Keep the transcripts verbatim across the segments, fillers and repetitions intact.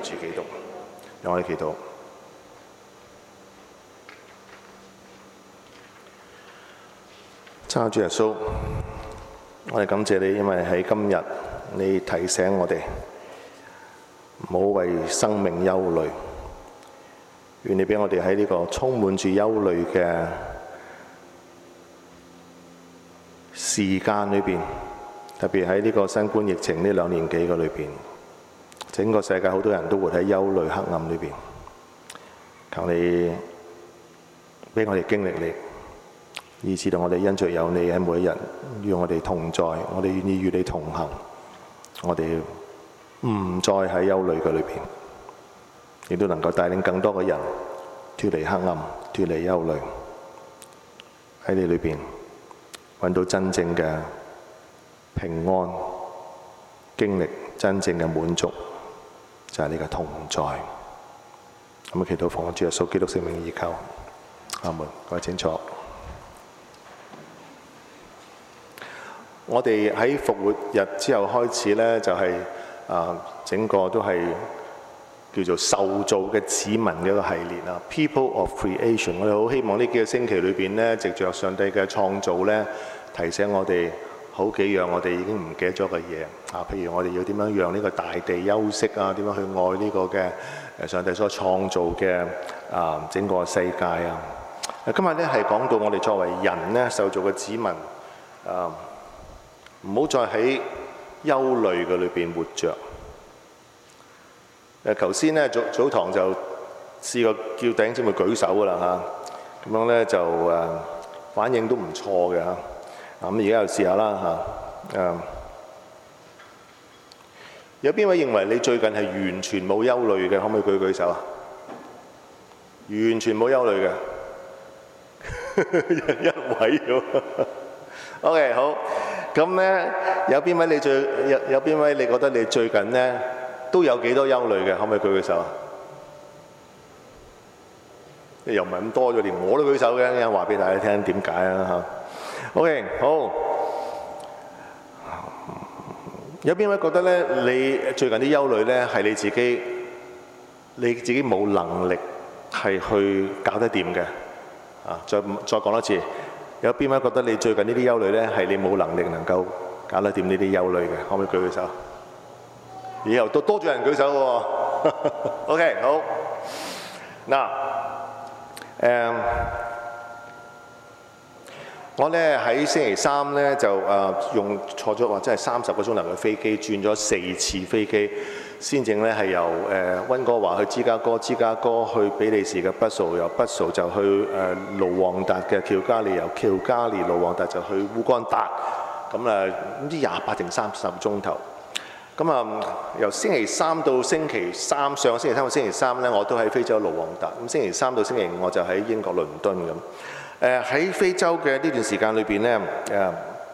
主基督。讓我哋祈禱。親愛的主耶穌，我哋感謝你，因為喺今日你提醒我哋唔好為生命憂慮。願你俾我哋喺呢個充滿住憂慮嘅時間裏邊，特別喺呢個新冠疫情呢兩年幾嘅裏邊，整個世界好多人都活喺憂慮黑暗裏邊。求你俾我哋經歷你，以致到我哋因着有你喺每一日與我哋同在，我哋願意與你同行，我哋唔再喺憂慮嘅裏邊，亦都能夠帶領更多嘅人脫離黑暗、脫離憂慮，喺你裏邊揾到真正嘅平安，經歷真正嘅滿足，就係你嘅同在。咁啊，祈禱奉主耶穌基督聖名而求，阿門。各位請坐。我哋喺復活日之後開始呢，就係、是、啊，整個都係叫做受造嘅子民嘅一個系列啊 ，People of Creation。我哋好希望呢幾個星期裏邊呢，藉着上帝嘅創造呢，提醒我哋好幾樣我哋已經唔記得咗嘅嘢啊。譬如我哋要點樣讓呢個大地休息啊？點樣去愛呢個嘅誒上帝所創造嘅啊整個世界啊？今日呢係講到我哋作為人呢，受造嘅子民啊。唔好再喺憂慮嘅裏邊活着。誒，頭先咧早早堂就試過叫弟兄姊妹舉手噶啦嚇，咁樣咧就誒反應都唔錯嘅嚇。咁而家又試下啦嚇。誒，有邊位認為你最近係完全冇憂慮嘅？可唔可以舉舉手啊？完全冇憂慮嘅，一位喎。OK， 好。咁咧，有邊位你最有有邊位你覺得你最近咧都有幾多憂慮嘅？可唔可以舉舉手啊？你又唔係咁多咗，連我都舉手嘅，一陣話俾大家聽點解啊嚇。OK， 好。有邊位覺得咧你最近啲憂慮咧係你自己你自己冇能力係去搞得掂嘅？啊，再再講多次。有邊位覺得你最近呢啲憂慮呢，係你冇能力能夠搞得掂呢啲憂慮嘅？可唔可以舉舉手？以後都多咗人舉手喎。OK， 好。嗱，誒，我呢喺星期三呢，就誒用坐咗話真係三十個鐘頭嘅飛機，轉咗四次飛機，先正咧係由誒溫哥華去芝加哥，芝加哥去比利時嘅畢蘇，由畢蘇就去誒盧旺達嘅喬加利，由喬加利盧旺達就去烏干達，咁啊唔知廿八定三十個鐘頭。咁啊由星期三到星期三，上個星期三到星期三咧，我都喺非洲盧旺達。咁星期三到星期五我就喺英國倫敦咁。誒喺非洲嘅呢段時間裏邊咧，誒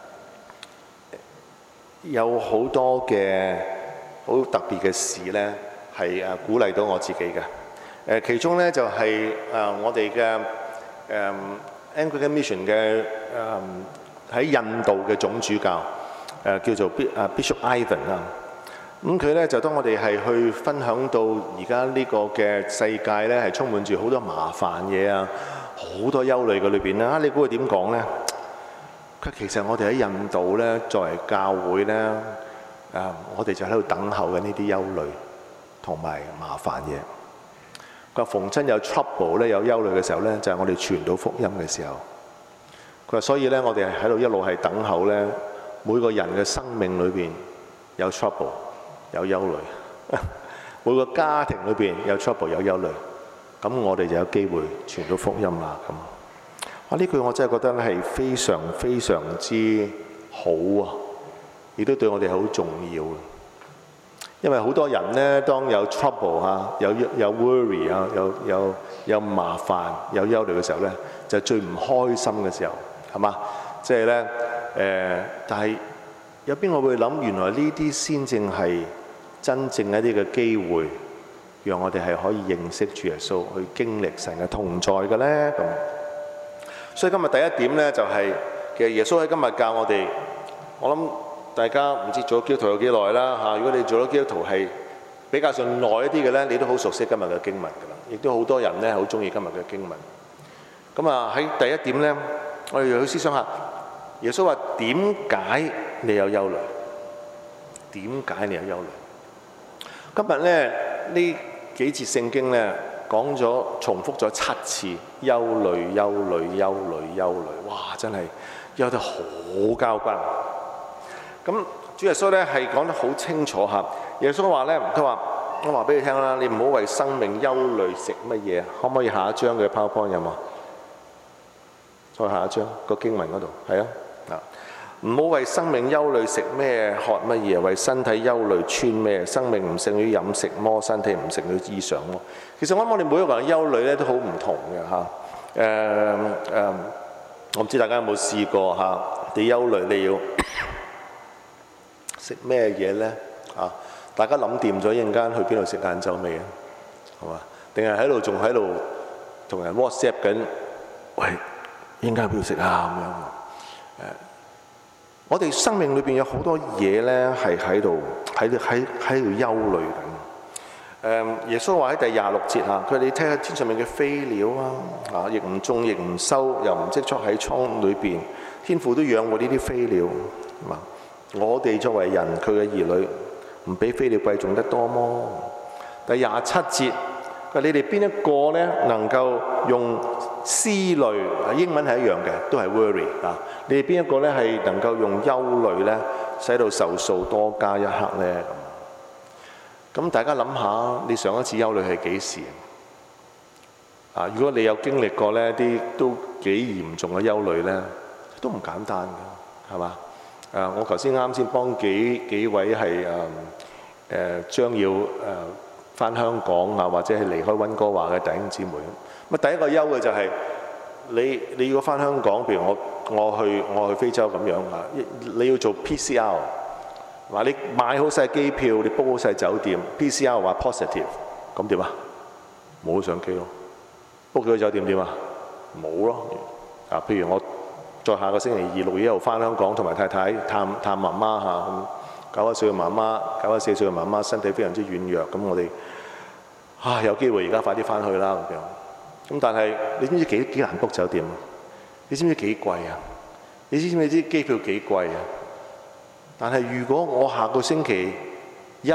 有好多嘅好特別嘅事呢，係誒鼓勵到我自己嘅。誒其中呢，就係誒我哋嘅誒 Anglican Mission 嘅誒喺印度嘅總主教誒叫做 Bishop Ivan 啊。咁佢呢，就當我哋係去分享到而家呢個嘅世界呢，係充滿住好多麻煩嘢啊，好多憂慮嘅裏邊啦。你估佢點講呢？佢其實我哋喺印度呢，作為教會呢。誒，我哋就喺度等候緊呢啲憂慮同埋麻煩嘢。佢話逢親有 trouble 咧，有憂慮嘅時候咧，就係我哋傳到福音嘅時候。佢話所以咧，我哋係喺度一路係等候咧，每個人嘅生命裏邊有 trouble 有憂慮，每個家庭裏邊有 trouble 有憂慮，咁我哋就有機會傳到福音啦。咁，哇！呢句我真係覺得咧係非常非常之好啊！亦都對我哋好重要，因為好多人呢，當有 trouble 啊，有有 worry 啊，有有有麻煩、有憂慮嘅時候呢，就係最唔開心嘅時候，係嘛？即係呢，誒，但係有邊個會諗，原來呢啲先正係真正一啲嘅機會，讓我哋係可以認識主耶穌，去經歷神嘅同在嘅呢？咁，所以今日第一點呢，就係其實耶穌喺今日教我哋，我諗。大家唔知做咗基督徒有幾耐啦嚇？如果你做咗基督徒係比較上耐一啲嘅咧，你都好熟悉今日嘅經文㗎啦，亦都好多人咧好中意今日嘅經文。咁啊喺第一點咧，我哋要思想下，耶穌話點解你有憂慮？點解你有憂慮？今日咧呢幾節聖經咧講咗重複咗七次憂慮、憂慮、憂慮、憂慮，哇！真係憂得好交關。咁主耶穌咧係講得好清楚嚇。耶穌話咧，佢話我話俾你聽啦，你唔好為生命憂慮食乜嘢。可唔可以下一張嘅 PowerPoint 有冇？再下一張個經文嗰度，係啊啊！唔好為生命憂慮食咩喝乜嘢，為身體憂慮穿咩？生命唔勝於飲食麼？身體唔勝於衣裳麼？其實我諗我哋每一個人憂慮咧都好唔同嘅嚇。誒、呃、誒、呃，我唔知大家有冇試過嚇？你憂慮你要食咩嘢咧？啊！大家諗掂咗一陣間去邊度食晏晝未啊？係嘛？定係喺度仲喺度同人 WhatsApp 緊？喂，一陣間去邊度食啊？咁樣誒，我哋生命裏邊有好多嘢咧，係喺度喺喺喺度憂慮緊。誒，耶穌話喺第廿六節啊，佢話你睇下天上面嘅飛鳥啊，啊，亦唔種亦唔收，又唔積蓄喺倉裏邊，天父都養活呢啲飛鳥，係嘛？我哋作為人，佢嘅兒女，唔比飛鳥貴重得多麼？第廿七節，佢話你哋邊一個咧能夠用思慮？英文係一樣嘅，都係 worry 啊！你哋邊一個咧係能夠用憂慮咧，使到壽數多加一刻咧？咁咁大家諗下，你上一次憂慮係幾時啊？如果你有經歷過咧啲都幾嚴重嘅憂慮咧，都唔簡單嘅，係嘛？誒、uh，我頭先啱先幫幾幾位係誒誒將要誒翻、呃、香港啊，或者係離開溫哥華嘅弟兄姊妹。咁啊，第一個憂嘅就係、是、你你要翻香港，譬如我我去我去非洲咁樣啊，你要做 P C R， 話你買好晒機票，你 book 好晒酒店 ，P C R 話 positive， 咁點啊？冇上機咯。book 咗酒店點啊？冇咯。啊，譬如我。再下個星期二六月一號翻香港，同埋太太探探媽媽嚇，咁九十歲嘅媽媽，九十四歲嘅媽媽身體非常之軟弱，咁我哋啊有機會而家快啲翻去啦咁樣。咁但係你知唔知幾幾難 book 酒店啊？你知唔知幾貴啊？你知唔知啲機票幾貴啊？但係如果我下個星期一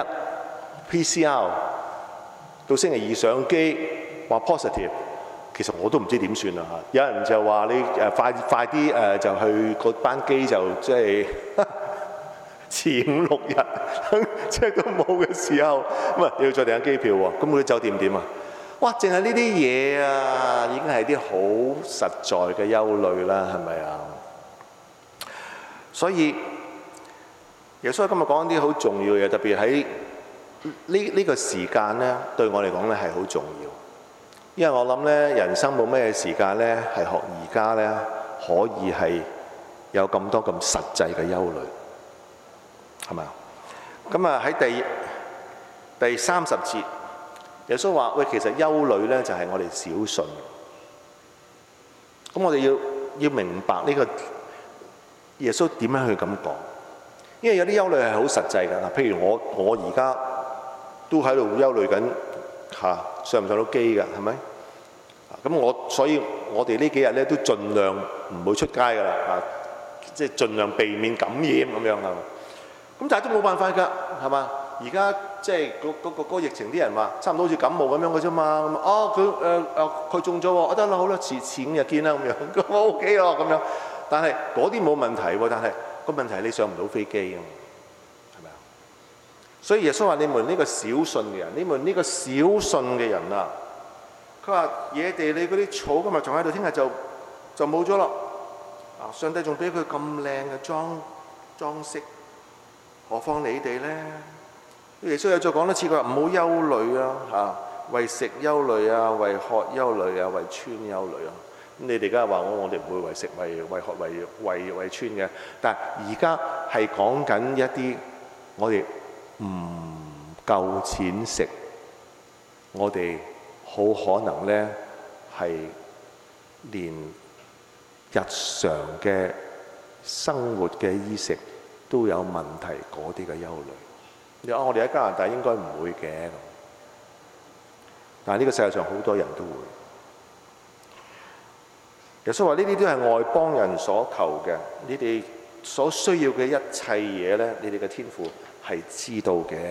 P C R 到星期二上機話 positive。其實我都唔知點算啦嚇，有人就話你誒快快啲誒就去個班機就即係遲五六日，即係都冇嘅時候，咁啊你要再訂下機票喎，咁嗰啲酒店點啊？哇！淨係呢啲嘢啊，已經係啲好實在嘅憂慮啦，係咪啊？所以耶穌今日講啲好重要嘅嘢，特別喺呢呢個時間咧，對我嚟講咧係好重要。因為我諗咧，人生冇咩時間咧，係學而家咧可以係有咁多咁實際嘅憂慮，係咪啊？咁啊喺第第三十節，耶穌話：喂，其實憂慮咧就係我哋小信。咁我哋要要明白呢個耶穌點樣去咁講？因為有啲憂慮係好實際㗎嗱，譬如我我而家都喺度憂慮緊嚇上唔上到機㗎，係咪？咁我所以我哋呢幾日咧都盡量唔會出街㗎啦嚇，即係盡量避免感染咁樣啊。咁但係都冇辦法㗎，係嘛？而家即係嗰嗰個嗰個疫情，啲人話差唔多好似感冒咁樣嘅啫嘛。咁哦佢誒誒佢中咗喎，我得啦好啦，遲遲五日見啦咁樣，咁我 OK 咯咁樣。但係嗰啲冇問題喎，但係個問題係你上唔到飛機㗎嘛，係咪啊？所以耶穌話：你們呢個小信嘅人，你們呢個小信嘅人啊！佢話野地裏嗰啲草今日仲喺度，聽日就就冇咗咯。啊！上帝仲俾佢咁靚嘅裝裝飾，何況你哋咧？耶穌又再講多次，佢話唔好憂慮啊！嚇，為食憂慮啊，為喝憂慮啊，為穿憂慮啊。咁你哋梗係話我我哋唔會為食、為為喝、為為為穿嘅。但係而家係講緊一啲我哋唔夠錢食，我哋好可能咧係連日常嘅生活嘅衣食都有問題，嗰啲嘅憂慮。 你話我哋喺加拿大應該唔會嘅，但係呢個世界上好多人都會。耶穌話：呢啲都係外邦人所求嘅，你哋所需要嘅一切嘢咧，你哋嘅天父係知道嘅。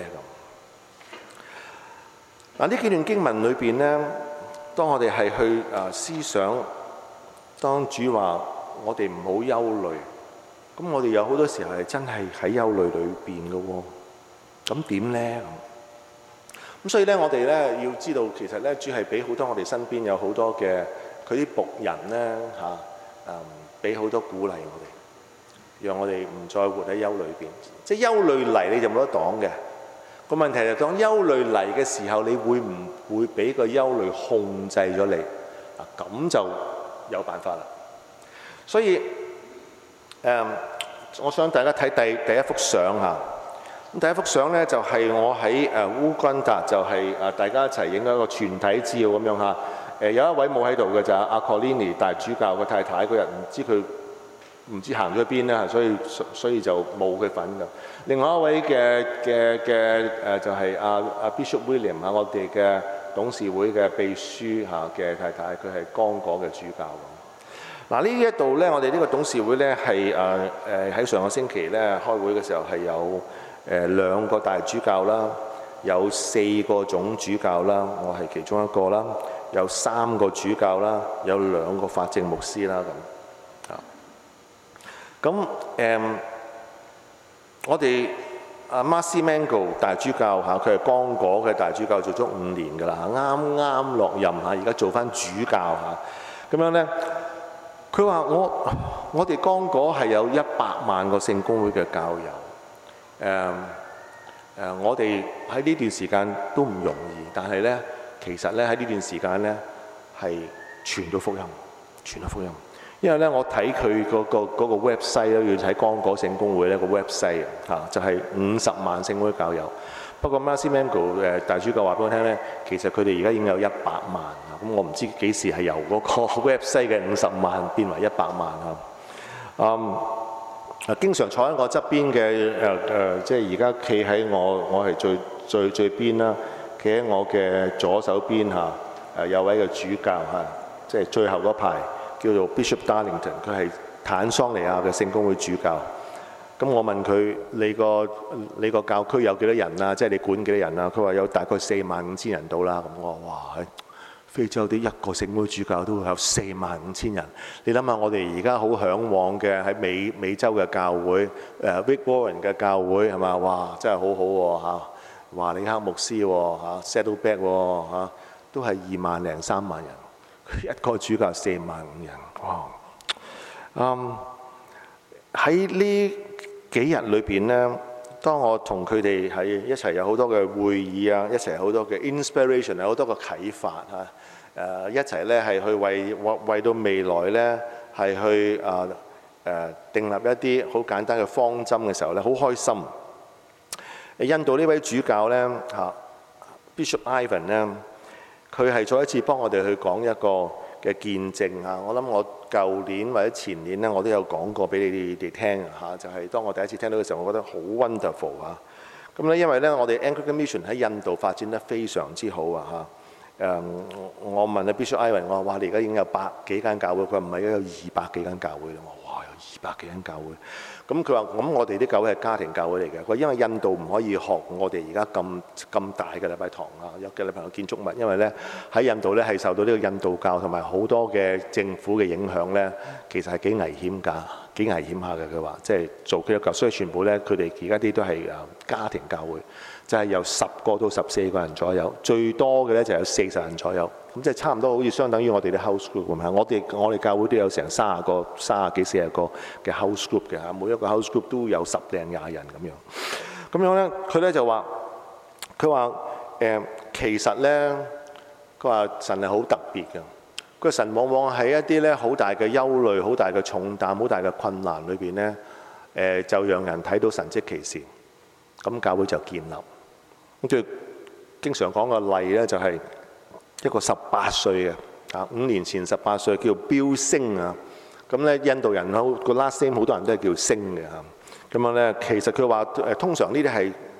咁嗱，呢幾段經文裏邊咧，當我哋係去啊思想，當主話我哋唔好憂慮，咁我哋有好多時候係真係喺憂慮裏邊嘅喎。咁點咧？咁所以咧，我哋咧要知道，其實咧主係俾好多我哋身邊有好多嘅佢啲僕人咧嚇，誒俾好多鼓勵我哋，讓我哋唔再活喺憂慮裏邊。即係憂慮嚟你就冇得擋嘅。個問題就係當憂慮嚟嘅時候，你會唔會俾個憂慮控制咗你？啊，咁就有辦法啦。所以誒、嗯，我想大家睇第第一幅相嚇。咁第一幅相咧就係、是、我喺誒烏干達，就係、是、誒大家一齊影咗一個全體照咁樣嚇。誒有一位冇喺度嘅就係阿 Colini 大主教嘅太太，嗰日唔知佢唔知行咗邊啦，所以所以就冇佢份㗎。另外一位嘅嘅嘅誒就係阿阿 Bishop William 啊，我哋嘅董事會嘅秘書嚇嘅太太，佢係剛果嘅主教。嗱呢一度咧，我哋呢個董事會咧係誒誒喺上個星期咧開會嘅時候係有誒兩個大主教啦，有四個總主教啦，我係其中一個啦，有三個主教啦，有兩個法政牧師啦咁啊。咁誒、嗯，我哋阿 Marcy Mango 大主教嚇，佢係剛果嘅大主教，做咗五年㗎啦，啱啱落任嚇，而家做翻主教嚇。咁樣咧，佢話我我哋剛果係有一百萬個聖公會嘅教友。誒、uh, 誒、uh，我哋喺呢段時間都唔容易，但係咧，其實咧喺呢段時間咧係傳咗福音，傳咗福音。因為咧，我睇佢嗰個嗰個 website 咧，要睇剛果聖公會咧個 website 嚇，就係五十萬聖公會教友。不過 Marcy Mango 誒大主教話俾我聽咧，其實佢哋而家已經有一百萬啊。咁我唔知幾時係由嗰個 website 嘅五十萬變為一百萬啊。嗯。啊，經常坐喺我側邊嘅誒誒，即係而家企喺我，我係最最最邊啦。企喺我嘅左手邊嚇，誒、啊、有位嘅主教嚇，即係最後嗰排叫做 Bishop Darlington，佢係坦桑尼亞嘅聖公會主教。咁我問佢：你個你個教區有幾多人啊？即係你管幾多人啊？佢話有大概四萬五千人到啦。咁我話哇！非洲啲一個聖公會主教都會有四萬五千人，你諗下我哋而家好嚮往嘅喺美美洲嘅教會，誒、uh, Rick Warren 嘅教會係嘛？哇，真係好好喎嚇！華理克牧師喎嚇 Saddleback 喎嚇，都係二萬零三萬人，一個主教四萬五人，哇！嗯，喺呢幾日裏邊咧，當我同佢哋喺一齊有好多嘅會議啊，一齊有好多嘅 inspiration， 有好多嘅啟發嚇。誒一齊咧係去為為為到未來咧係去誒誒訂立一啲好簡單嘅方針嘅時候咧，好開心。印度呢位主教咧嚇 Bishop Ivan 咧，佢係再一次幫我哋去講一個嘅見證嚇。我諗我舊年或者前年咧，我都有講過俾你哋聽嚇，就係、是、當我第一次聽到嘅時候，我覺得好 wonderful 嚇。咁咧，因為咧我哋 Anglican Mission 喺印度發展得非常之好啊嚇。誒、嗯，我問阿 Bishop Ivan，我話：哇，你而家已經有百幾間教會？佢話唔係，而家有二百幾間教會啦。我話：哇，有二百幾間教會。咁佢話：咁我哋啲教會係家庭教會嚟嘅。佢話因為印度唔可以學我哋而家咁咁大嘅禮拜堂啊，有嘅禮拜堂建築物，因為咧喺印度咧係受到呢個印度教同埋好多嘅政府嘅影響咧，其實係幾危險㗎，幾危險下嘅。佢話即係做基督教，所以全部咧佢哋而家啲都係誒家庭教會。就係由十個到十四個人左右，最多嘅咧就有四十人左右，咁即係差唔多好似相等於我哋啲 house group 咁嚇。我哋我哋教會都有成三十個、三十幾、四十個嘅 house group 嘅嚇，每一個 house group 都有十零廿人咁樣。咁樣咧，佢咧就話，佢話誒，其實咧，佢話神係好特別嘅。佢話神往往喺一啲咧好大嘅憂慮、好大嘅重擔、好大嘅困難裏邊咧，誒就讓人睇到神蹟奇事，咁教會就建立。咁最經常講嘅例咧，就係一個十八歲嘅啊，五年前十八歲叫標星啊。咁咧，印度人好個 last name 好多人都係叫星嘅嚇。咁樣咧，其實佢話誒，通常呢啲係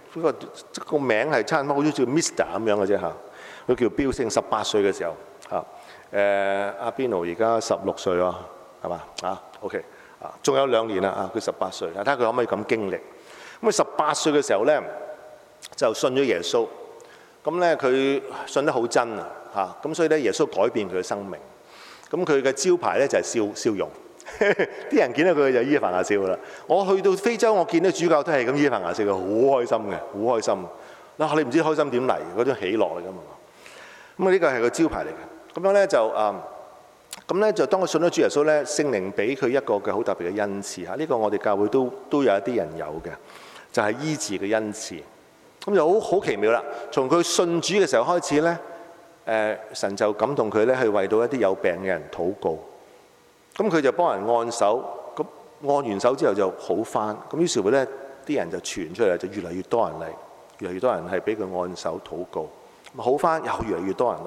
嗰個個名係差唔多好似叫 Mister 咁樣嘅啫嚇。佢叫標星，十八歲嘅時候嚇。誒阿邊奴而家十六歲喎，係嘛啊 ？OK 啊，仲有兩年啦啊！佢十八歲，睇下佢可唔可以咁經歷。咁佢十八歲嘅時候咧，就信咗耶穌。咁咧佢信得好真啊嚇，咁所以咧耶穌改變佢嘅生命。咁佢嘅招牌咧就係笑笑容，啲人見到佢就依番牙笑噶啦。我去到非洲，我見到主教都係咁依番牙笑嘅，好開心嘅，好開心。嗱，你唔知開心點嚟，嗰種喜樂嚟㗎嘛。咁啊呢個係個招牌嚟嘅。咁樣咧就誒，咁咧就當佢信咗主耶穌咧，聖靈俾佢一個嘅好特別嘅恩賜嚇。呢個我哋教會都都有一啲人有嘅，就係醫治嘅恩賜。咁就好好奇妙啦。從佢信主嘅時候開始咧。誒神就感動佢咧，去為到一啲有病嘅人禱告。咁佢就幫人按手，咁按完手之後就好返。咁於是乎咧，啲人就傳出嚟，就越嚟越多人嚟，越嚟越多人係俾佢按手禱告。好返又越嚟越多人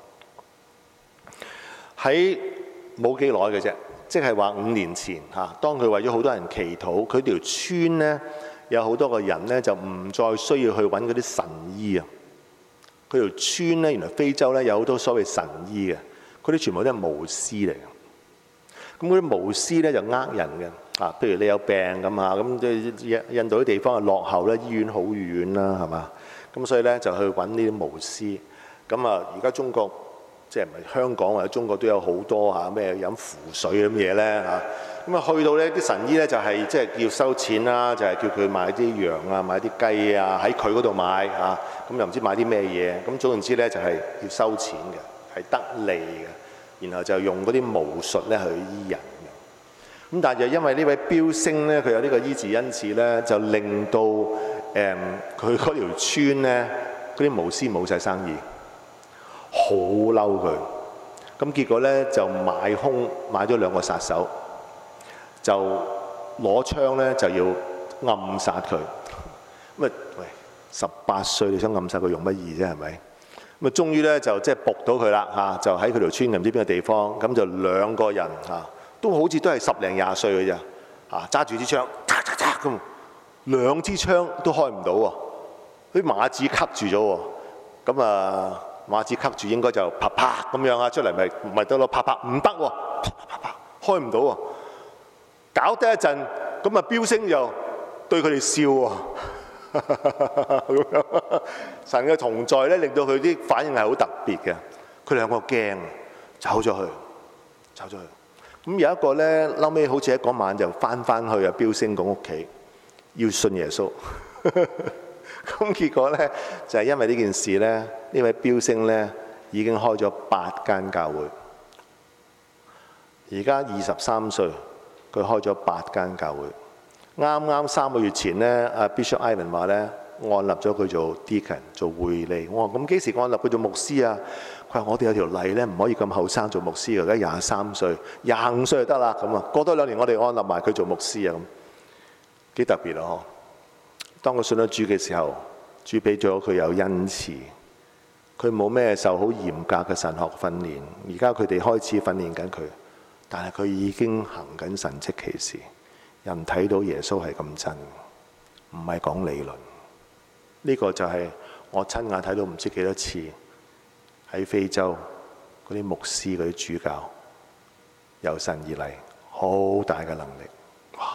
嚟。喺冇幾耐嘅啫，即係話五年前嚇，當佢為咗好多人祈禱，佢條村咧有好多個人咧就唔再需要去揾嗰啲神醫啊。佢條村咧，原來非洲咧有好多所謂神醫嘅，嗰啲全部都係巫師嚟嘅。咁嗰啲巫師咧就呃人嘅，啊，譬如你有病咁啊，咁即係印度啲地方係落後咧，醫院好遠啦，係嘛？咁所以咧就去揾呢啲巫師。咁啊，而家中國即係唔係香港或者中國都有好多嚇咩飲符水咁嘢咧嚇。咁啊去到呢啲神醫咧就係即係要收錢啦，就係叫佢買啲羊啊，買啲雞啊，喺佢嗰度買嚇。咁又唔知買啲咩嘢，咁總言之咧就係要收錢嘅，係得利嘅，然後就用嗰啲巫術咧去醫人嘅。咁但係就因為呢位標星咧，佢有呢個醫治恩賜咧，就令到誒佢嗰條村咧嗰啲巫師冇晒生意，好嬲佢。咁結果咧就買兇買咗兩個殺手，就攞槍咧就要暗殺佢。咁啊喂！十八歲你想暗殺佢容乜易啫？係咪？咁啊，終於咧就即係捕到佢啦嚇，就喺佢條村唔知邊個地方，咁就兩個人嚇，都好似都係十零廿歲嘅啫嚇，揸住支槍，嚓嚓嚓咁，兩支槍都開唔到喎，啲馬子吸住咗喎，咁啊馬子吸住應該就啪啪咁樣啊出嚟咪咪得咯，啪啪唔得喎，啪啪啪啪開唔到喎，搞得一陣，咁啊標星就對佢哋笑喎。咁樣神嘅同在咧，令到佢啲反應係好特別嘅。佢兩個驚，走咗去，走咗去。咁有一個咧，後尾好似喺嗰晚就翻翻去啊標星個屋企，要信耶穌。咁結果咧就係因為呢件事咧，呢位標星咧已經開咗八間教會。而家二十三歲，佢開咗八間教會。啱啱三個月前咧，阿 Bishop Ivan 話咧，按立咗佢做 Deacon 做會理。我話咁幾時按立佢做牧師啊？佢話我哋有條例咧，唔可以咁後生做牧師嘅，而家廿三歲、廿五歲就得啦。咁啊，過多兩年我哋按立埋佢做牧師啊，咁幾特別啊！當佢信咗主嘅時候，主俾咗佢有恩賜，佢冇咩受好嚴格嘅神學訓練。而家佢哋開始訓練緊佢，但係佢已經行緊神蹟奇事。人睇到耶穌係咁真，唔係講理論。呢個就係我親眼睇到唔知幾多次喺非洲嗰啲牧師嗰啲主教由神而嚟，好大嘅能力。哇！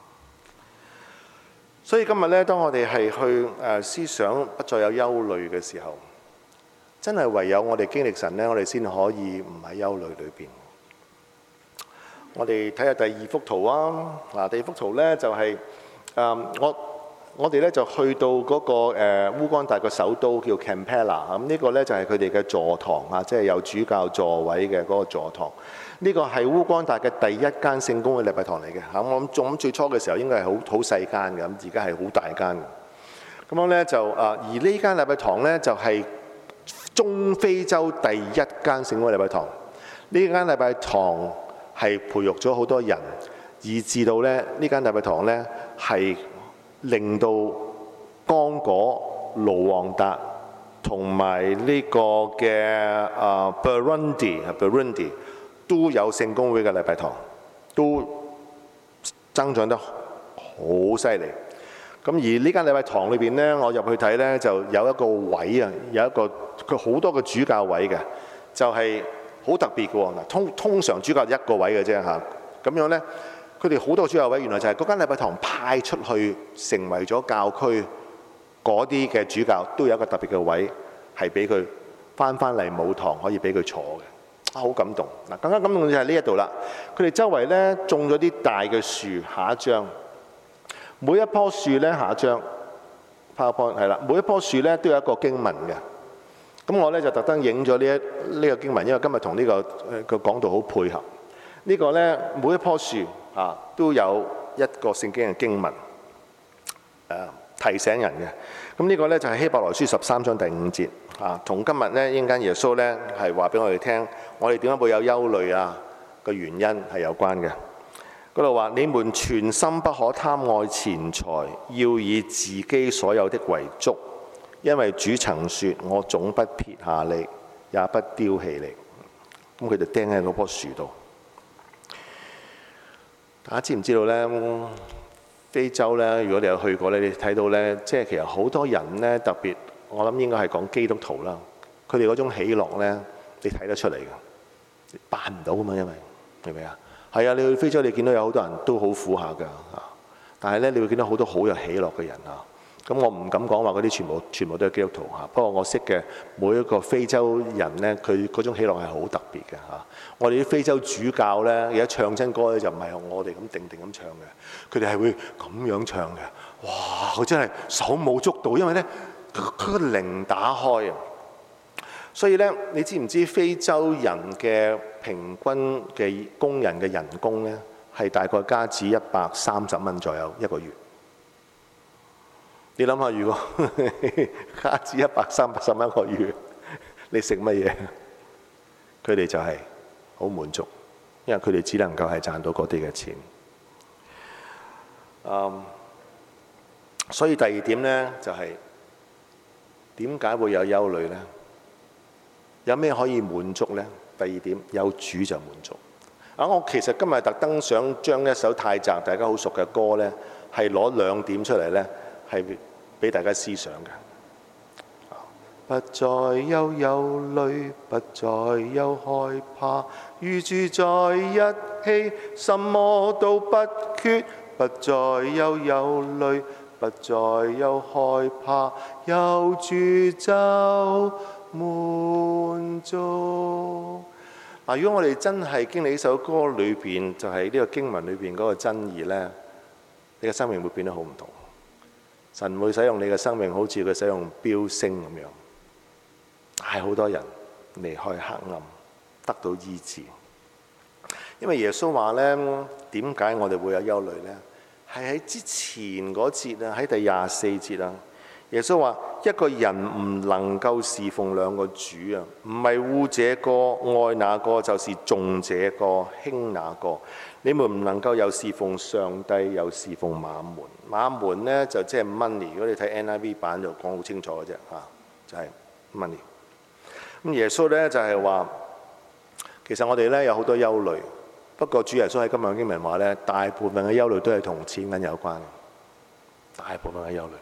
所以今日咧，當我哋係去誒思想不再有憂慮嘅時候，真係唯有我哋經歷神咧，我哋先可以唔喺憂慮裏邊。我哋睇下第二幅圖啊！嗱，第二幅圖咧就係、是、誒、嗯、我我哋咧就去到嗰、那個誒、呃、烏干達個首都叫 Kampala， 咁呢個咧就係佢哋嘅座堂啊，即係有主教座位嘅嗰個座堂。呢、這個係烏干達嘅第一間聖公會禮拜堂嚟嘅嚇。我諗仲最初嘅時候應該係好好細間嘅，咁而家係好大間嘅。咁樣咧就誒，而呢間禮拜堂咧就係、是、中非洲第一間聖公會禮拜堂。呢間禮拜堂係培育咗好多人，以至到咧呢間禮拜堂咧係令到剛果、盧旺達同埋呢個嘅啊 Burundi 啊 Burundi 都有聖公會嘅禮拜堂，都增長得好犀利。 咁而呢間禮拜堂裏邊咧，我入去睇咧，就有一個位啊，有一個佢好多個主教位嘅，就係、是、好特別嘅喎。嗱，通通常主教一個位嘅啫嚇，咁樣咧，佢哋好多個主教位，原來就係嗰間禮拜堂派出去成為咗教區嗰啲嘅主教，都有一個特別嘅位，係俾佢翻翻嚟母堂可以俾佢坐嘅，啊好感動。嗱，更加感動就係呢一度啦，佢哋周圍咧種咗啲大嘅樹，下一張。每一棵樹咧，下一張 PowerPoint 係啦，每一棵樹咧都有一個經文嘅。咁我咧就特登影咗呢一呢個經文，因為今日同呢個個講道好配合。呢個咧每一棵樹啊都有一個聖經嘅經文，誒提醒人嘅。咁呢個咧就係希伯來書十三章第五節啊，同今日咧應間耶穌咧係話俾我哋聽，我哋點解會有憂慮啊嘅原因係有關嘅。嗰度話：你們全心不可貪愛錢財，要以自己所有的為足，因為主曾說：我總不撇下你，也不丟棄你。咁佢就釘喺嗰棵樹度。大家知唔知道呢？非洲呢，如果你有去過呢，你睇到呢，即係其實好多人呢，特別我諗應該係講基督徒啦，佢哋嗰種喜樂呢，你睇得出嚟嘅，扮唔到㗎嘛，因為明唔明啊？係啊，你去非洲，你見到有好多人都好苦下㗎嚇，但係咧，你會見到好多好有喜樂嘅人啊。咁我唔敢講話嗰啲全部全部都係基督徒嚇，不過我識嘅每一個非洲人咧，佢嗰種喜樂係好特別嘅嚇。我哋啲非洲主教咧，而家唱真歌咧就唔係我哋咁定定咁唱嘅，佢哋係會咁樣唱嘅。哇！佢真係手舞足蹈，因為咧佢個靈打開啊。所以咧，你知唔知非洲人嘅平均嘅工人嘅人工咧，係大概加至一百三十蚊左右一個月？你諗下，如果加至一百三十蚊一個月，你食乜嘢？佢哋就係好滿足，因為佢哋只能夠係賺到嗰啲嘅錢。嗯，所以第二點咧，就係點解會有憂慮咧？有咩可以滿足呢？第二點，有主就滿足。啊，我其實今日特登想將一首太窄大家好熟嘅歌呢，係攞兩點出嚟呢，係俾大家思想嘅。不再有憂慮，不再有害怕，與主在一起，什麼都不缺。不再有憂慮，不再有害怕，有主就滿足。嗱，如果我哋真係經歷呢首歌裏邊，就係呢個經文裏邊嗰個真義呢，你嘅生命會變得好唔同。神會使用你嘅生命，好似佢使用飆升咁樣，帶好多人離開黑暗，得到醫治。因為耶穌話呢，點解我哋會有憂慮呢？係喺之前嗰節啊，喺第廿四節啊。耶穌話：一個人唔能夠侍奉兩個主啊，唔係惡這個愛那個，就是重這個輕那個。你們唔能夠又侍奉上帝，又侍奉馬門。馬門呢，就即係 money。如果你睇 N I V 版就講好清楚嘅啫嚇，就係、是、money。咁耶穌呢，就係、是、話，其實我哋呢有好多憂慮，不過主耶穌喺今日經文話呢，大部分嘅憂慮都係同錢銀有關嘅，大部分嘅憂慮。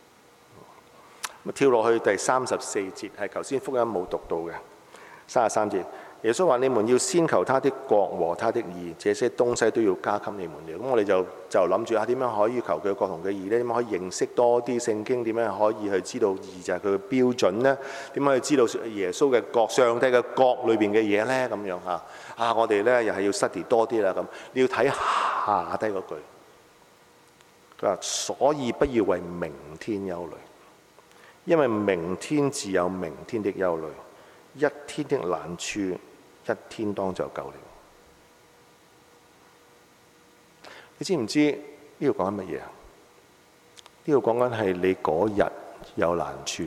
跳落去第三十四節，係頭先福音冇讀到嘅。三十三節，耶穌話：你們要先求他的國和他的義，這些東西都要加給你們了。咁我哋就就諗住啊，點樣可以求佢國同嘅義呢？點樣可以認識多啲聖經？點樣可以去知道義就係佢嘅標準呢？點樣去知道耶穌嘅國、上帝嘅國裏邊嘅嘢呢？咁樣嚇啊！我哋呢又係要 study 多啲啦。咁你要睇下低嗰句，佢話：所以不要為明天憂慮。因為明天自有明天的憂慮，一天的難處，一天當就夠了。你知唔知呢度講緊乜嘢啊？呢度講緊係你嗰日有難處，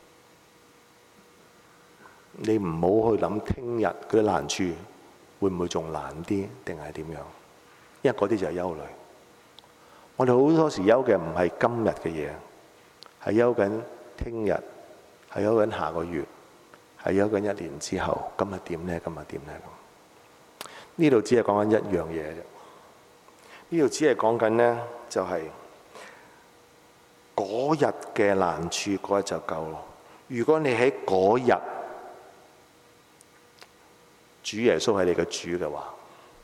你唔好去諗聽日嗰啲難處會唔會仲難啲，定係點樣？因為嗰啲就係憂慮。我哋好多時憂嘅唔係今日嘅嘢，係憂緊聽日，係憂緊下個月，係憂緊一年之後，今日點呢？今日點呢？咁呢度只係講緊一樣嘢啫。呢度只係講緊呢，就係嗰日嘅難處嗰日就夠咯。如果你喺嗰日主耶穌係你嘅主嘅話，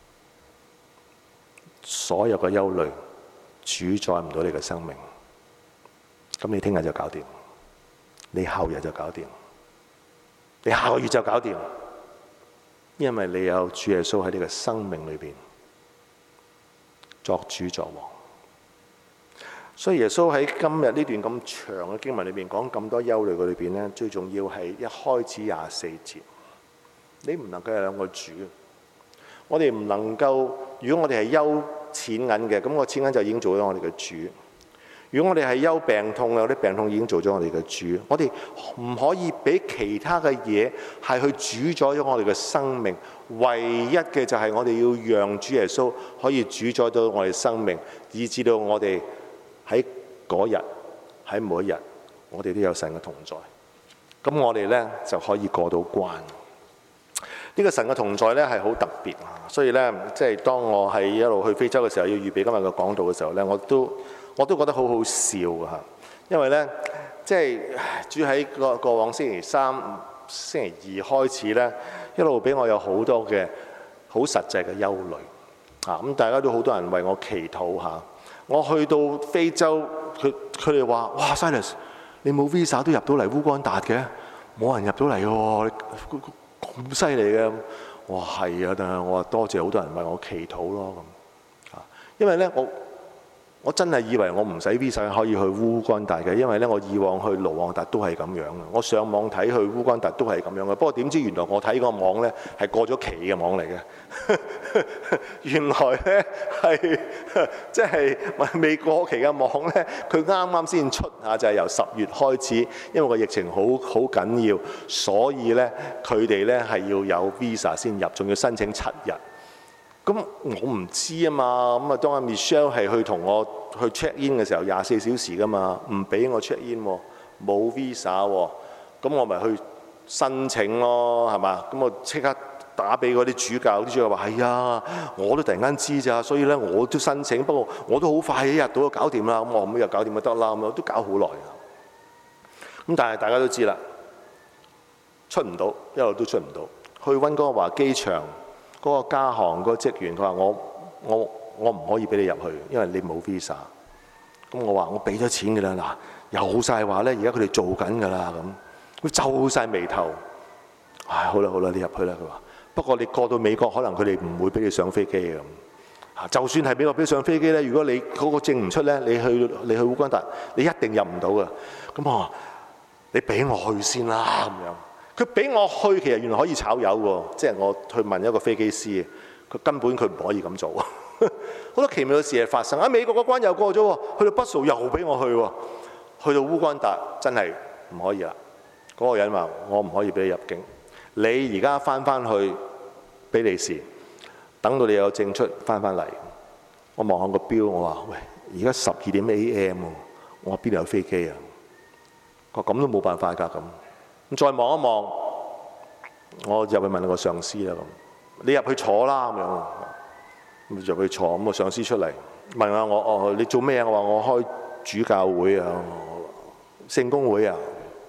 所有嘅憂慮主宰唔到你嘅生命。咁你聽日就搞掂，你後日就搞掂，你下個月就搞掂，因為你有主耶穌喺你嘅生命裏邊作主作王。所以耶穌喺今日呢段咁長嘅經文裏邊講咁多憂慮嘅裏邊咧，最重要係一開始廿四節，你唔能夠有兩個主。我哋唔能夠，如果我哋係憂錢銀嘅，咁個錢銀就已經做咗我哋嘅主。如果我哋係憂病痛嘅，有啲病痛已經做咗我哋嘅主。我哋唔可以俾其他嘅嘢係去主宰咗我哋嘅生命。唯一嘅就係我哋要讓主耶穌可以主宰到我哋生命，以至到我哋喺嗰日，喺每一日，我哋都有神嘅同在。咁我哋呢就可以過到關。呢個神嘅同在呢係好特別啊！所以呢，即係當我係一路去非洲嘅時候，要預備今日嘅講道嘅時候呢，我都我都覺得好好笑啊！因為呢，即係主喺過過往星期三、星期二開始呢，一路俾我有好多嘅好實際嘅憂慮啊！咁大家都好多人為我祈禱嚇。我去到非洲，佢佢哋話：哇 ，Silas， 你冇 visa 都入到嚟烏干達嘅，冇人入到嚟喎，咁犀利嘅。我話係啊，但係我話多謝好多人為我祈禱咯咁。啊，因為咧我我真係以為我唔使 visa 可以去烏干達嘅，因為咧我以往去盧旺達都係咁樣嘅。我上網睇去烏干達都係咁樣嘅，不過點知原來我睇個網咧係過咗期嘅網嚟嘅。原來咧係即係未過期嘅網咧，佢啱啱先出啊，就係由十月開始，因為個疫情好好緊要，所以咧佢哋咧係要有 visa 先入，仲要申請七日。咁我唔知啊嘛，咁啊當阿 Michelle 係去同我去 check in 嘅時候，廿四小時噶嘛，唔俾我 check in 喎，冇 visa 喎，咁我咪去申請咯，係嘛？咁我即刻打俾嗰啲主教，啲主教話係啊，我都突然間知咋，所以咧我都申請，不過我都好快一日到就搞掂啦，咁我每日搞掂就得啦，咁我都搞好耐啊。咁但係大家都知啦，出唔到，一路都出唔到，去溫哥華機場。嗰個加航嗰個職員，佢話我我我唔可以俾你入去，因為你冇 visa。咁我話我俾咗錢㗎啦，嗱有晒話咧，而家佢哋做緊㗎啦咁，佢皺晒眉頭。唉，好啦好啦，你入去啦。佢話不過你過到美國，可能佢哋唔會俾你上飛機嘅咁。啊，就算係美國俾你上飛機咧，如果你嗰個證唔出咧，你去你去烏干達，你一定入唔到㗎。咁我話你俾我去先啦咁樣。佢俾我去，其實原來可以炒魷喎，即係我去問一個飛機師，佢根本佢唔可以咁做。好多奇妙嘅事係發生。喺美國個關又過咗喎，去到畢數又俾我去喎，去到烏干達真係唔可以啦。嗰、那個人話：我唔可以俾你入境，你而家翻翻去比利時，等到你有證出翻翻嚟。我望下個錶，我話：喂，而家十二點 A M 喎，我話邊度有飛機啊？佢話咁都冇辦法㗎咁。再望一望，我入去問個上司啦咁，你入去坐啦咁樣，咁入去坐，咁個上司出嚟問下我：哦，你做咩啊？我話我開主教會啊，聖公會啊，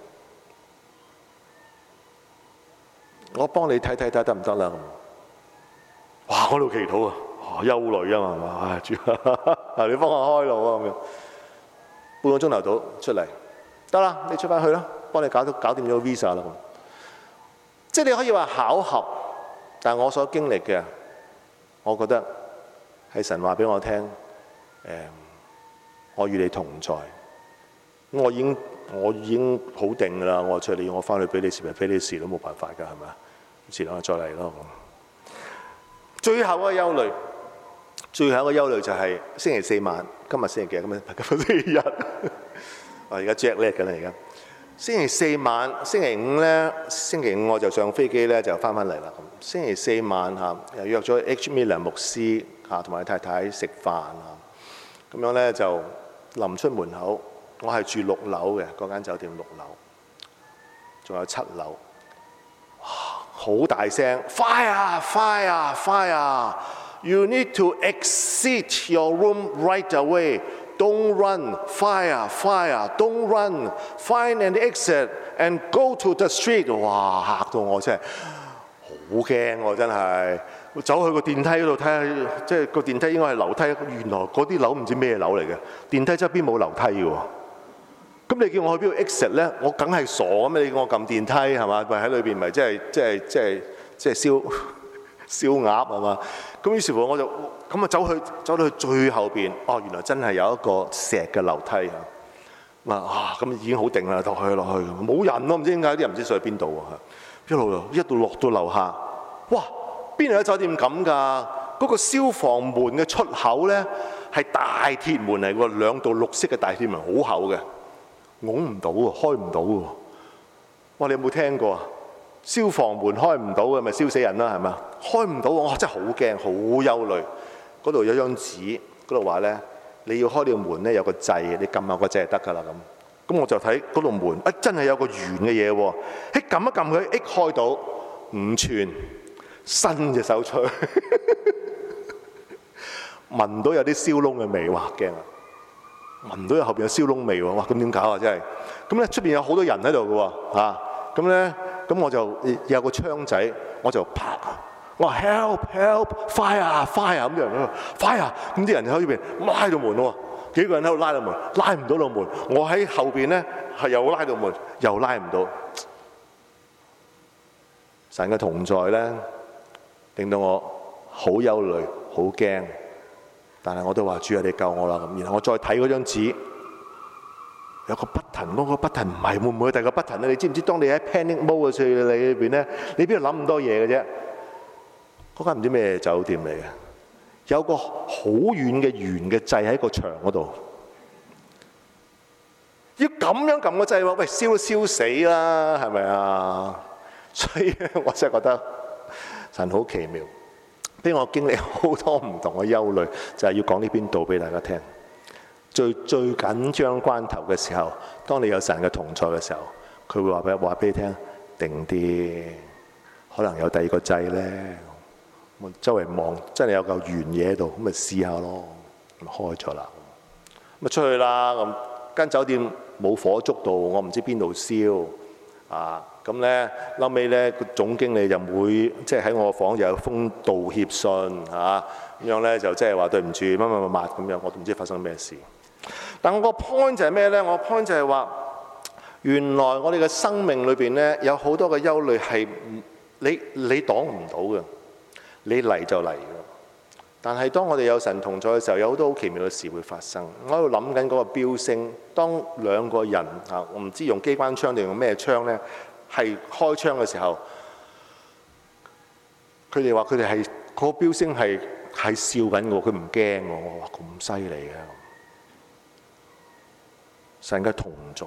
我幫你睇睇睇得唔得啦咁。哇！我喺度祈禱啊，憂慮啊嘛，係嘛？唉，主啊，你幫我開路啊咁樣。半個鐘頭到出嚟，得啦，你出翻去啦。幫你搞到搞掂咗 visa 啦，即係你可以話巧合，但係我所經歷嘅，我覺得係神話俾我聽，誒、嗯，我與你同在，咁我已經我已經好定㗎啦，我出嚟我翻去比利時咪比利時都冇辦法㗎，係咪啊？遲兩日再嚟咯。最後嘅憂慮，最後嘅憂慮就係星期四晚，今日星期幾？今日今日星期日，我而家 jet lag 緊啦，而家。星期四晚，星期五咧，星期五我就上飛機咧，就翻返嚟啦。咁星期四晚嚇，又約咗 H. Miller 牧師嚇同埋太太食飯啊。咁樣咧就臨出門口，我係住六樓嘅嗰間酒店六樓，仲有七樓。哇！好大聲 ，fire fire fire！You need to exit your room right away. Don't run, fire, fire, don't run, find an exit and go to the street。哇！嚇到我真係好驚喎，真係。走去個電梯嗰度睇下，即係個電梯應該係樓梯，原來嗰啲樓唔知咩樓嚟嘅，電梯側邊冇樓梯嘅喎。咁你叫我去邊度 exit 咧？我梗係傻咁，你叫我撳電梯係嘛？咪喺裏邊咪即係即係即係即係燒燒鴨係嘛？咁於是乎我就咁啊走去走到去最後邊，哦原來真係有一個石嘅樓梯啊！啊咁已經好定啦，落去落去冇人咯，唔知點解啲人唔知上去邊度啊！一路一路落到樓下，哇！邊度有酒店咁㗎？嗰個消防門嘅出口咧係大鐵門嚟喎，兩道綠色嘅大鐵門，好厚嘅，拱唔到喎，開唔到喎。哇！你有冇聽過啊？消防門開唔到嘅咪燒死人啦，係咪？開唔到，我真係好驚，好憂慮。嗰度有張紙，嗰度話咧，你要開呢個門咧有個掣，你撳下個掣就得㗎啦咁。咁我就睇嗰度門，啊真係有個圓嘅嘢喎，一撳一撳佢，一開到五寸。伸隻手出去，聞到有啲燒窿嘅味，哇驚啊！聞到有後邊有燒窿味喎，哇咁點搞啊？真係咁咧，出邊有好多人喺度嘅喎，嚇咁咧，咁我就有個槍仔，我就啪，我話 help help fire fire 咁啲人喺度 fire，咁啲人喺呢邊拉到門喎，幾個人喺度拉到門，拉唔到到門，我喺後邊咧係又拉到門，又拉唔到。神嘅同在咧，令到我好憂慮、好驚，但係我都話主啊，你救我啦咁。然後我再睇嗰張紙，有個 button， 嗰個 button 唔係會唔會第二個 button 咧？你知唔知？當你喺 panic mode 嘅時候，你裏邊咧，你邊度諗咁多嘢嘅啫？嗰間唔知咩酒店嚟嘅，有個好遠嘅圓嘅掣喺個牆嗰度，要咁樣撳個掣喎，喂燒都燒死啦，係咪啊？所以我真係覺得神好奇妙，俾我經歷好多唔同嘅憂慮，就係要講呢篇道俾大家聽。最最緊張關頭嘅時候，當你有神嘅同在嘅時候，佢會話俾話俾你聽，定啲，可能有第二個掣咧。我周圍望，真係有嚿圓嘢喺度，咁咪試下咯。咁開咗啦，咁啊出去啦。咁間酒店冇火燭到，我唔知邊度燒啊。咁咧，後尾咧個總經理就每即係喺我房就有封道歉信嚇，咁樣咧就即係話對唔住乜乜乜乜咁樣，我都唔知發生咩事。但我個 point 就係咩咧？我 point 就係話，原來我哋嘅生命裏邊咧有好多嘅憂慮係你你擋唔到嘅，你嚟就嚟嘅。但係當我哋有神同在嘅時候，有好多好奇妙嘅事會發生。我喺度諗緊嗰個飆升，當兩個人嚇，我唔知用機關槍定用咩槍咧？係開槍嘅時候，佢哋話佢哋係嗰個標聲係係笑緊嘅，佢唔驚喎。我話咁犀利嘅，神嘅同在，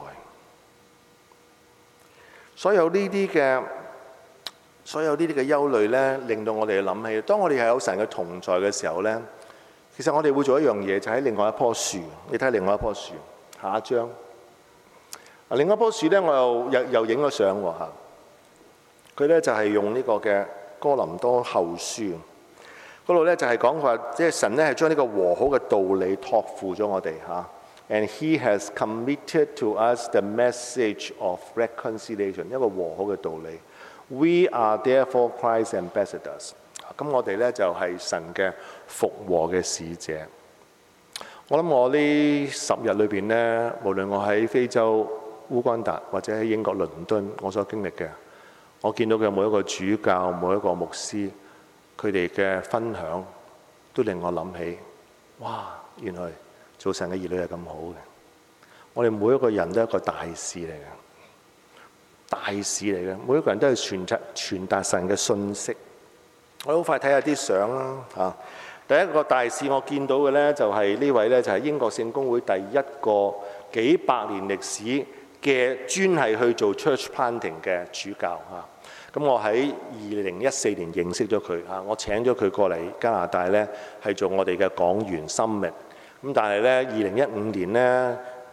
所有呢啲嘅，所有呢啲嘅憂慮咧，令到我哋諗起，當我哋係有神嘅同在嘅時候咧，其實我哋會做一樣嘢，就喺另外一棵樹。你睇另外一棵樹，下一張。另一棵樹咧，我又又又影咗相喎嚇。佢咧就係用呢個嘅哥林多後書嗰度咧，就係講話，即係神咧係將呢個和好嘅道理託付咗我哋嚇。And He has committed to us the message of reconciliation， 一個和好嘅道理。We are therefore Christ's ambassadors。咁我哋咧就係神嘅復和嘅使者。我諗我呢十日裏邊咧，無論我喺非洲烏干達或者喺英國倫敦，我所經歷嘅，我見到嘅每一個主教、每一個牧師，佢哋嘅分享都令我諗起，哇！原來做神嘅兒女係咁好嘅。我哋每一個人都係一個大使嚟嘅，大使嚟嘅，每一個人都係傳達傳達神嘅信息。我好快睇下啲相啦嚇。第一個大使我見到嘅咧，就係呢位咧，就係英國聖公會第一個幾百年歷史嘅專係去做 church planting 嘅主教嚇。咁我喺二零一四年認識咗佢嚇，我請咗佢過嚟加拿大咧，係做我哋嘅講員 summit。咁但係咧，二零一五年咧，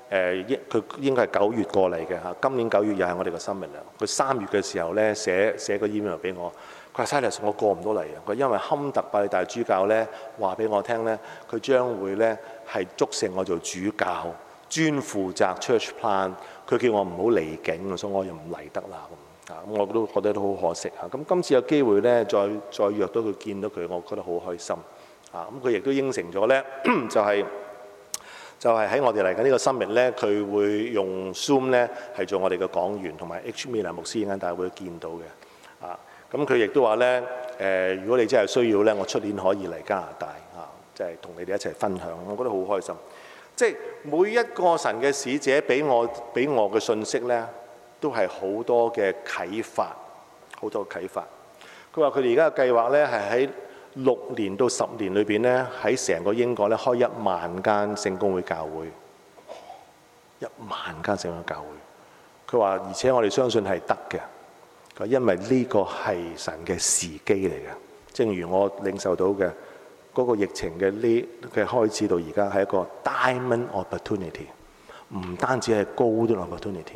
誒應佢應該係九月過嚟嘅嚇，今年九月又係我哋嘅 summit 啦。佢三月嘅時候咧寫寫個 email 俾我，佢話 Silas 我過唔到嚟啊！佢因為坎特伯利大主教咧話俾我聽咧，佢將會咧係祝聖我做主教，專負責 church plan。佢叫我唔好離境，所以我又唔嚟得啦咁啊！咁我都覺得都好可惜啊！咁今次有機會咧，再再約到佢見到佢，我覺得好開心啊！咁佢亦都應承咗咧，就係、是。就係喺我哋嚟緊呢個 summit咧，佢會用 Zoom 咧係做我哋嘅講員，同埋 H. Miller 牧師陣間大家會見到嘅。啊，咁佢亦都話咧，誒、呃，如果你真係需要咧，我出年可以嚟加拿大啊，即係同你哋一齊分享，我覺得好開心。即係每一個神嘅使者俾我俾我嘅信息咧，都係好多嘅啟發，好多嘅啟發。佢話佢哋而家嘅計劃咧係喺六年到十年裏邊咧，喺成個英國咧開一萬間聖公會教會，一萬間聖公會教會。佢話而且我哋相信係得嘅，佢話因為呢個係神嘅時機嚟嘅。正如我領受到嘅嗰個疫情嘅呢嘅開始到而家係一個 diamond opportunity， 唔單止係 golden opportunity。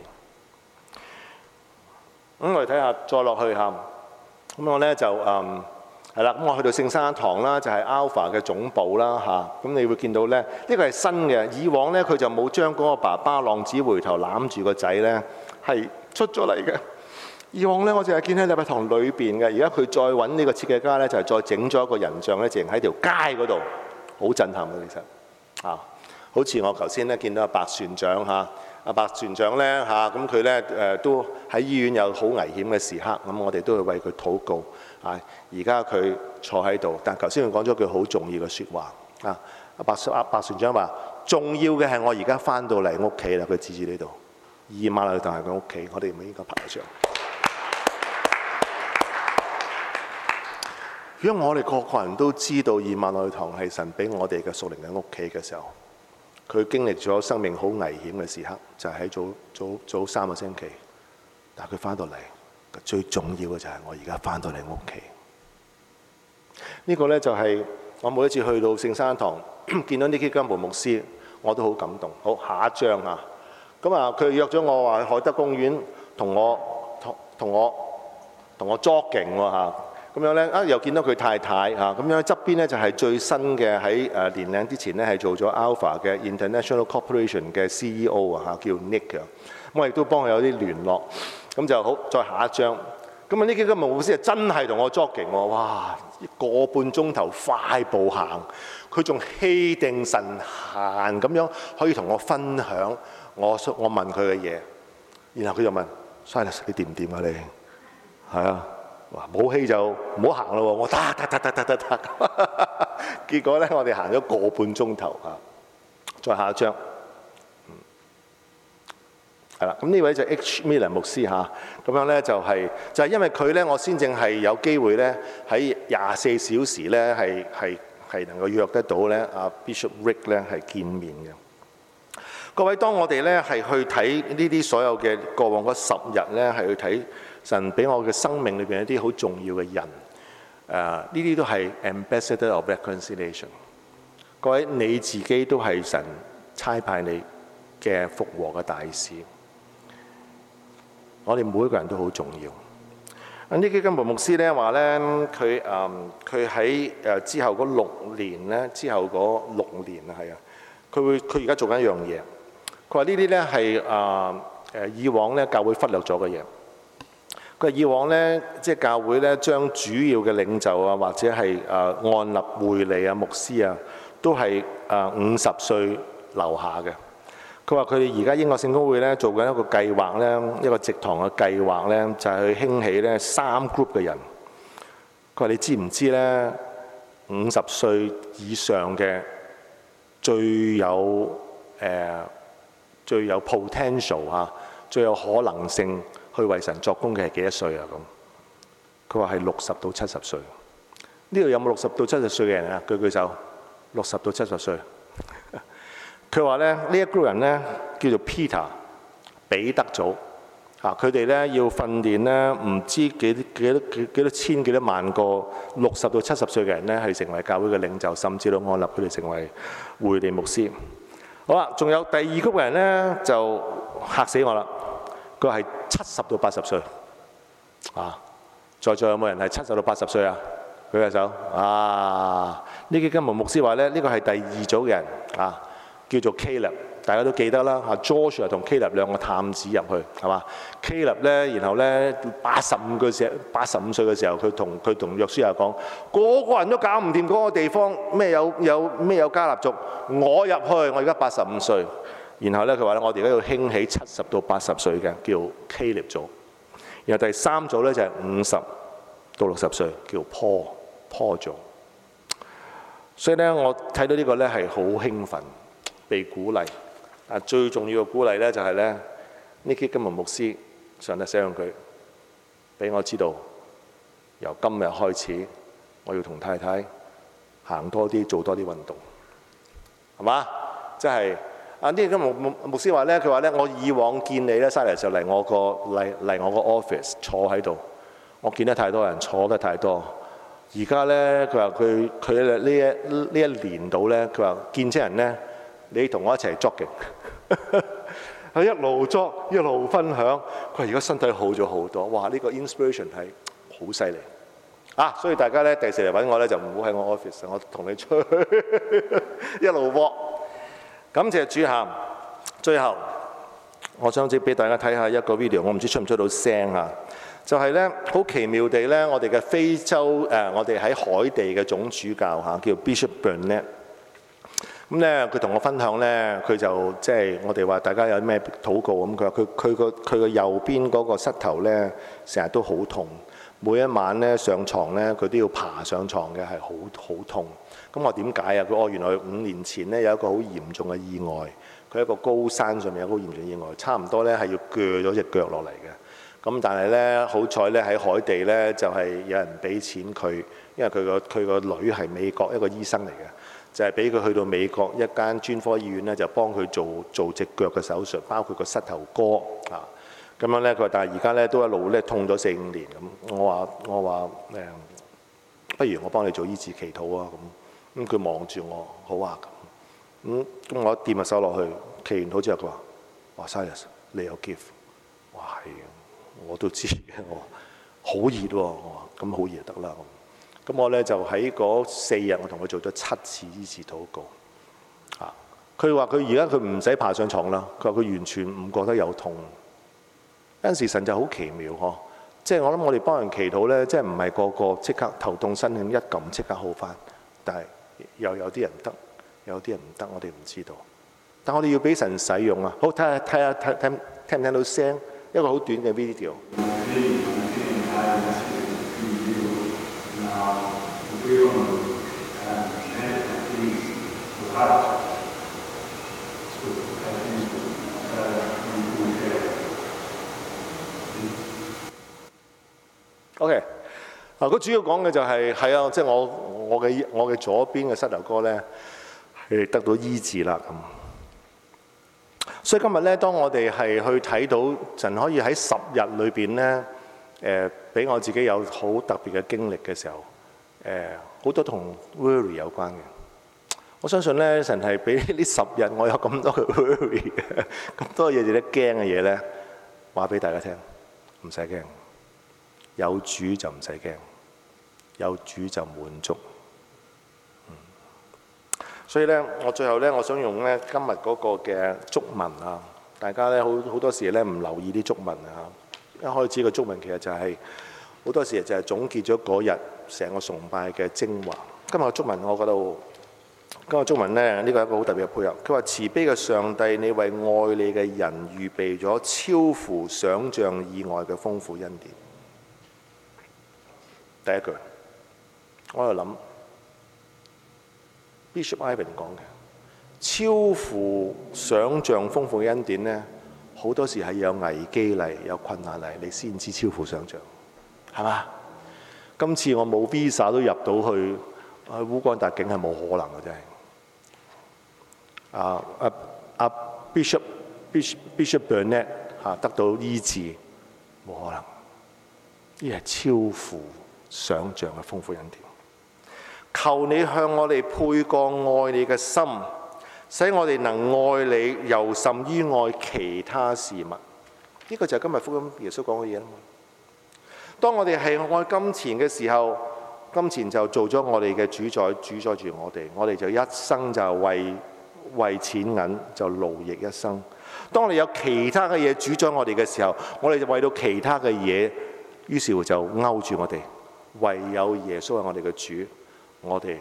咁我哋睇下再落去嚇，咁我咧就嗯。係啦，咁我去到聖山堂啦，就係 Alpha 嘅總部啦嚇。咁你會見到咧，呢個係新嘅。以往咧佢就冇將嗰個爸爸浪子回頭攬住個仔咧，係出咗嚟嘅。以往咧我淨係見喺禮拜堂裏邊嘅，而家佢再揾呢個設計家咧，就係再整咗一個人像咧，淨喺條街嗰度，好震撼嘅其實啊。好似我頭先咧見到阿白船長嚇，阿白船長咧嚇，咁佢咧誒都喺醫院有好危險嘅時刻，咁我哋都會為佢禱告。啊！而家佢坐喺度，但係頭先佢講咗句好重要嘅説話啊！阿白阿白船長話：重要嘅係我而家翻到嚟屋企啦。佢指住呢度，二馬路就係佢屋企，我哋唔應該拍上。如果我哋個個人都知道二馬路堂係神俾我哋嘅屬靈嘅屋企嘅時候，佢經歷咗生命好危險嘅時刻，就係喺早早早三個星期，但係佢翻到嚟。最重要嘅就係我而家翻到嚟屋企，呢個呢，就係我每一次去到聖山堂見到呢啲金毛牧師，我都好感動。好，下一張啊！咁啊，佢約咗我話去海德公園同我同同我同我 jogging 喎嚇，咁樣呢，啊又見到佢太太嚇，咁樣側邊呢，就係最新嘅喺誒年零之前呢，係做咗 Alpha 嘅 International Corporation 嘅 C E O 啊嚇，叫 Nick 嘅，咁我亦都幫佢有啲聯絡。咁就好，再下一張。咁啊，呢幾個牧師啊，真係同我 jogging 喎，哇，個半鐘頭快步行，佢仲氣定神閒咁樣可以同我分享我我問佢嘅嘢，然後佢就問 Silas 你掂唔掂啊你？係啊，哇冇氣就唔好行咯喎，我得得得得得得得，結果咧我哋行咗個半鐘頭啊，再下一張。係啦，咁呢位就 H. Miller 牧師嚇，咁樣咧就係就係因為佢咧，我先正係有機會咧喺廿四小時咧係係係能夠約得到咧阿 Bishop Rick 咧係見面嘅。各位，當我哋咧係去睇呢啲所有嘅過往嗰十日咧，係去睇神俾我嘅生命裏邊一啲好重要嘅人，誒呢啲都係 Ambassador of Reconciliation。各位你自己都係神差派你嘅復和嘅大使。我哋每一個人都好重要。啊，呢基金牧師咧話咧，佢誒佢喺誒之後嗰六年咧，之後嗰六年啊，係啊，佢會佢而家做緊一樣嘢。佢話呢啲咧係誒誒以往咧教會忽略咗嘅嘢。佢話以往咧即係教會咧將主要嘅領袖啊，或者係誒按立會理啊、牧師啊，都係誒五十歲留下嘅。佢話：佢哋而家英國聖公會咧做緊一個計劃咧，一個植堂嘅計劃咧，就係去興起咧三 group 嘅人。佢話：你知唔知咧？五十歲以上嘅最有誒、呃、最有 potential 嚇，最有可能性去為神作工嘅係幾多歲啊？咁佢話係六十到七十歲。呢度有冇六十到七十歲嘅人啊？舉舉手。六十到七十歲。佢話咧呢一 group 人咧叫做 Peter 彼得組啊，佢哋咧要訓練咧唔知幾多幾多幾幾多千幾多萬個六十到七十歲嘅人咧係成為教會嘅領袖，甚至到按立佢哋成為會理牧師。 好啦，仲有第二 group 嘅人咧就嚇死我啦！佢係七十到八十歲啊！在座有冇人係七十到八十歲啊？舉下手啊！呢基金牧牧師話咧，呢個係第二組嘅人啊，叫做 Caleb， 大家都記得啦。啊 Joshua 同 Caleb 兩個探子入去係嘛 ？Caleb 咧，然後咧八十五嘅時候，八十五歲嘅時候，佢同佢同約書亞講，個個人都搞唔掂嗰個地方，咩有有咩有迦納族，我入去，我而家八十五歲。然後咧，佢話咧，我哋而家要興起七十到八十歲嘅，叫 Caleb 組。然後第三組咧就係五十到六十歲，叫 Paul Paul 組。所以咧，我睇到呢個咧係好興奮，被鼓勵。啊，最重要嘅鼓勵咧就係咧，呢基金牧牧師上帝使用佢，俾我知道，由今日開始，我要同太太行多啲，做多啲運動，係嘛？即係。啊！呢個今牧牧牧師話咧，佢話咧，我以往見你咧，沙嚟就嚟我個嚟嚟我個 office 坐喺度，我見得太多人坐得太多。而家咧，佢話佢佢呢一呢一年度咧，佢話見親人咧，你同我一齊 jogging，佢一路 jog 一路分享。佢話而家身體好咗好多。哇！呢個 inspiration 係好犀利啊！所以大家咧第時嚟揾我咧，就唔好喺我 office，我同你出去一路 walk。感謝主喊，最後我想借俾大家睇下一個 video， 我唔知出唔出到聲啊！就係咧好奇妙地咧，我哋嘅非洲誒、呃，我哋喺海地嘅總主教嚇叫 Bishop Burnett。咁咧佢同我分享咧，佢就即係、就是、我哋話大家有咩禱告咁，佢話佢佢個佢個右邊嗰個膝頭咧成日都好痛，每一晚咧上床咧佢都要爬上床嘅，係好好痛。咁我點解啊？佢哦原來五年前咧有一個好嚴重嘅意外，佢喺一個高山上面有個好嚴重嘅意外，差唔多咧係要鋸咗隻腳落嚟嘅。咁但係咧好彩咧喺海地咧就係、是、有人俾錢佢，因為佢個佢個女係美國一個醫生嚟嘅，就係俾佢去到美國一間專科醫院咧，就幫佢做做隻腳嘅手術，包括個膝頭哥啊。咁樣咧佢話，但係而家咧都一路咧痛咗四五年咁。我話我話誒，不如我幫你做醫治祈禱啊咁。咁佢望住我，好啊咁。咁咁我掂下手落去，祈完禱之後，佢話：哇 Silas 你有 gift。哇係，我都知嘅。我話好熱喎，我話咁好熱就得啦。咁我咧就喺嗰四日，我同佢做咗七次醫治禱告。啊，佢話佢而家佢唔使爬上床啦。佢話佢完全唔覺得有痛。有陣時神就好奇妙嗬，即係我諗我哋幫人祈禱咧，即係唔係個個即刻頭痛身慶一撳即刻好返，但係又有啲人得，有啲人唔得，我哋唔知道。但我哋要俾神使用啊！好，睇下睇下睇聽聽唔聽到聲？一個好短嘅 video。OK， 嗱，佢主要講嘅就係係啊，即係我我嘅我嘅左邊嘅膝頭哥咧係得到醫治啦咁。所以今日咧，當我哋係去睇到神可以喺十日裏邊咧，誒俾我自己有好特別嘅經歷嘅時候，誒好多同 worry 有關嘅。我相信咧，神係俾呢十日我有咁多嘅 worry 嘅，咁多嘢值得驚嘅嘢咧，話俾大家聽，唔使驚。有主就唔使驚，有主就滿足。嗯、所以咧，我最後咧，我想用咧今日嗰個嘅祝文啊，大家咧好好多時咧唔留意啲祝文啊。一開始個祝文其實就係、是、好多時就係總結咗嗰日成個崇拜嘅精華。今日嘅祝文我覺得，今日祝文咧呢、這個係一個好特別嘅配合。佢話慈悲嘅上帝，你為愛你嘅人預備咗超乎想像以外嘅豐富恩典。第一句，我喺度諗 Bishop Ivan 講嘅超乎想像豐富嘅恩典咧，好多時係有危機嚟，有困難嚟，你先知超乎想像，係嘛？今次我冇 visa 都入到去去烏干達境係冇可能嘅，真係。啊啊啊 Bishop Bishop Bishop Burnett 嚇得到醫治，冇可能，呢係超乎想像嘅豐富恩典。求你向我哋配過愛你嘅心， 使我哋能愛你，又甚於愛其他事物。呢、這個就係今日福音耶穌講嘅嘢啦嘛。當我哋係愛金錢嘅時候，金錢就做咗我哋嘅主宰，主宰住我哋。我哋就一生就為為錢銀就勞役一生。當我哋有其他嘅嘢主宰我哋嘅時候，我哋就為到其他嘅嘢，於是乎就勾住我哋。唯有耶穌係我哋嘅主，我哋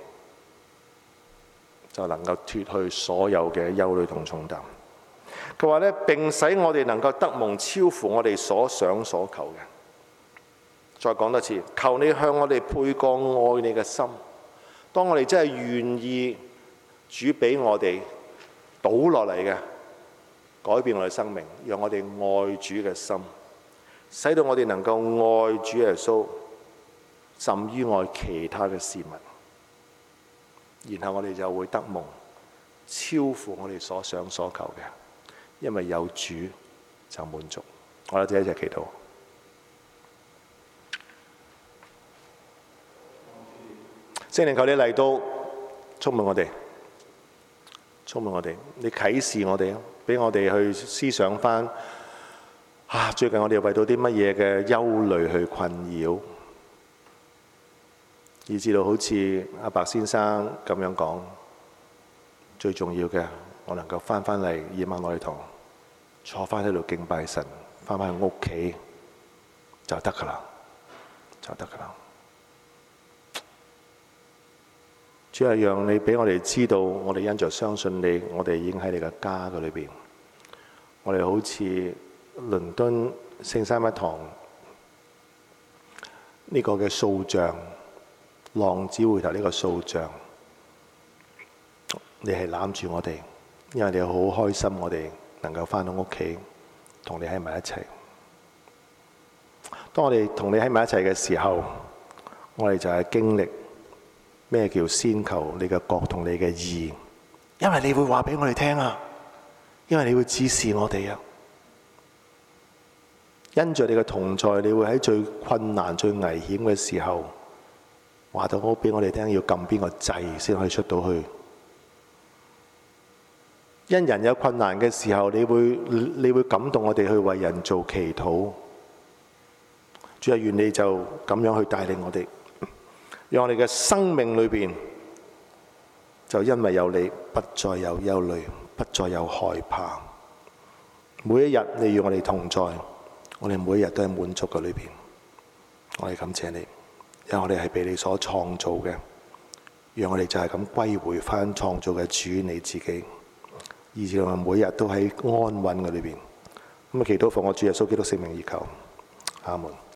就能夠脫去所有嘅憂慮同重擔。佢話咧，並使我哋能夠得蒙超乎我哋所想所求嘅。再講多次，求你向我哋配過愛你嘅心。當我哋真係願意主俾我哋倒落嚟嘅，改變我哋生命，讓我哋愛主嘅心，使到我哋能夠愛主耶穌，甚於愛其他嘅事物。然後我哋就會得蒙超乎我哋所想所求嘅，因為有主就滿足。我哋一齊祈禱。聖靈，求你嚟到充滿我哋，充滿我哋，你啟示我哋，俾我哋去思想翻啊！最近我哋為到啲乜嘢嘅憂慮去困擾，以至到好似阿白先生咁樣講，最重要嘅，我能夠翻返嚟夜晚我哋同坐翻喺度敬拜神，翻返去屋企就得噶啦，就得噶啦。主係讓你俾我哋知道，我哋因着相信你，我哋已經喺你嘅家嘅裏邊。我哋好似倫敦聖三一堂呢個嘅塑像，浪子回頭呢個塑像，你係攬住我哋，因為你好開心，我哋能夠翻到屋企同你喺埋一齊。當我哋同你喺埋一齊嘅時候，我哋就係經歷咩叫先求你嘅國同你嘅義，因為你會話俾我哋聽啊，因為你會指示我哋啊。因着你嘅同在，你會喺最困難、最危險嘅時候，話到好俾我哋聽，要撳邊個掣先可以出到去。因人有困難嘅時候，你會你會感動我哋去為人做祈禱。主啊，願你就咁樣去帶領我哋。讓我哋嘅生命裏邊，就因為有你，不再有憂慮，不再有害怕。每一日你與我哋同在，我哋每一日都係滿足嘅裏邊。我哋感謝你，因為我哋係被你所創造嘅。讓我哋就係咁歸回返創造嘅主你自己，以至我哋每日都喺安穩嘅裏邊。咁啊，祈禱奉我主耶穌基督聖名而求，阿門。